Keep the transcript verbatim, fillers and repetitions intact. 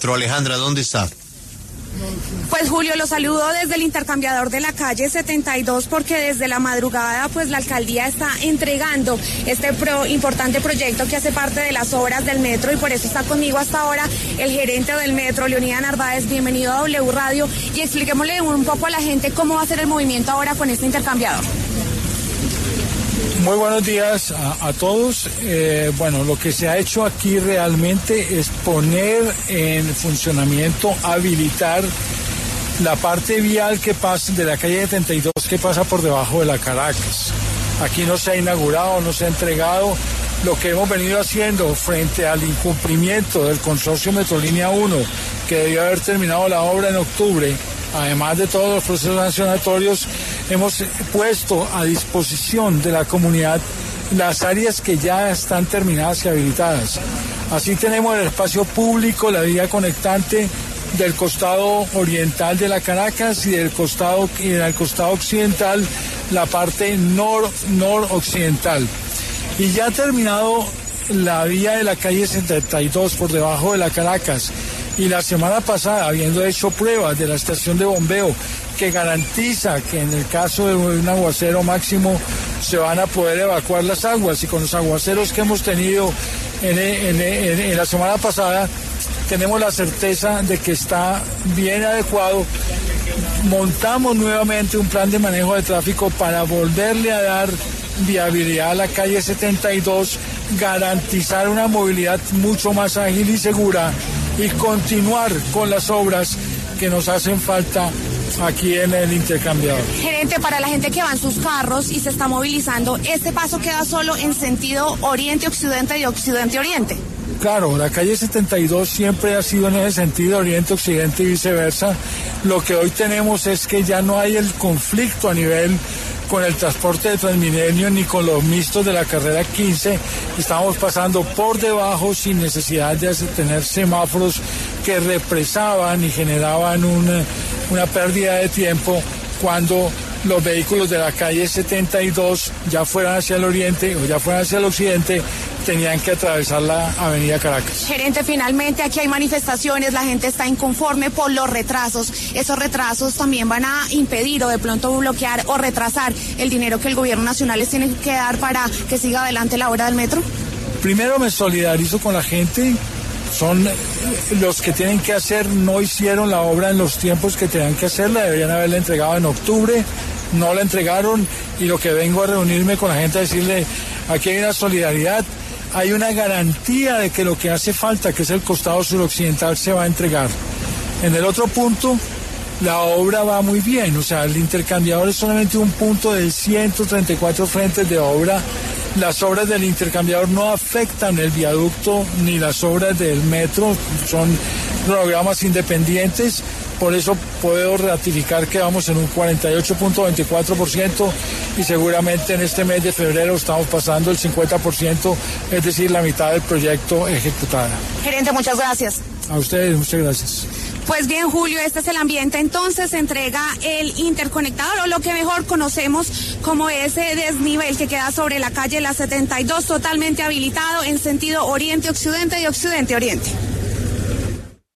Alejandra, ¿dónde está? Pues Julio, lo saludo desde el intercambiador de la calle setenta y dos porque desde la madrugada pues la alcaldía está entregando este pro, importante proyecto que hace parte de las obras del metro y por eso está conmigo hasta ahora el gerente del metro, Leonidas Narváez. Bienvenido a W Radio y expliquémosle un poco a la gente cómo va a ser el movimiento ahora con este intercambiador. Muy buenos días a, a todos. Eh, bueno, lo que se ha hecho aquí realmente es poner en funcionamiento, habilitar la parte vial que pasa de la calle setenta y dos que pasa por debajo de la Caracas. Aquí no se ha inaugurado, no se ha entregado. Lo que hemos venido haciendo frente al incumplimiento del consorcio Metrolínea uno, que debió haber terminado la obra en octubre, además de todos los procesos sancionatorios, hemos puesto a disposición de la comunidad las áreas que ya están terminadas y habilitadas. Así tenemos el espacio público, la vía conectante del costado oriental de la Caracas y del costado, y del costado occidental la parte nor, noroccidental. Y ya ha terminado la vía de la calle setenta y dos por debajo de la Caracas. Y la semana pasada, habiendo hecho pruebas de la estación de bombeo que garantiza que en el caso de un aguacero máximo se van a poder evacuar las aguas, y con los aguaceros que hemos tenido en, en, en, en la semana pasada, tenemos la certeza de que está bien adecuado. Montamos nuevamente un plan de manejo de tráfico para volverle a dar viabilidad a la calle setenta y dos, garantizar una movilidad mucho más ágil y segura y continuar con las obras que nos hacen falta aquí en el intercambiador. Gerente, para la gente que va en sus carros y se está movilizando, ¿este paso queda solo en sentido oriente-occidente y occidente-oriente? Claro, la calle setenta y dos siempre ha sido en ese sentido, oriente-occidente y viceversa. Lo que hoy tenemos es que ya no hay el conflicto a nivel con el transporte de Transmilenio ni con los mixtos de la carrera quince. Estamos pasando por debajo sin necesidad de tener semáforos que represaban y generaban una, una pérdida de tiempo cuando los vehículos de la calle setenta y dos, ya fueran hacia el oriente o ya fueran hacia el occidente, tenían que atravesar la avenida Caracas. Gerente, finalmente aquí hay manifestaciones, la gente está inconforme por los retrasos. Esos retrasos también van a impedir o de pronto bloquear o retrasar el dinero que el gobierno nacional les tiene que dar para que siga adelante la obra del metro. Primero me solidarizo con la gente. Son los que tienen que hacer, no hicieron la obra en los tiempos que tenían que hacerla, deberían haberla entregado en octubre, no la entregaron, y lo que vengo a reunirme con la gente a decirle, aquí hay una solidaridad, hay una garantía de que lo que hace falta, que es el costado suroccidental, se va a entregar. En el otro punto, la obra va muy bien, o sea, el intercambiador es solamente un punto de ciento treinta y cuatro frentes de obra. Las obras del intercambiador no afectan el viaducto ni las obras del metro, son programas independientes, por eso puedo ratificar que vamos en un cuarenta y ocho punto veinticuatro por ciento y seguramente en este mes de febrero estamos pasando el cincuenta por ciento, es decir, la mitad del proyecto ejecutada. Gerente, muchas gracias. A ustedes, muchas gracias. Pues bien, Julio, este es el ambiente. Entonces se entrega el interconectador, o lo que mejor conocemos como ese desnivel que queda sobre la calle La setenta y dos, totalmente habilitado en sentido oriente-occidente y occidente-oriente.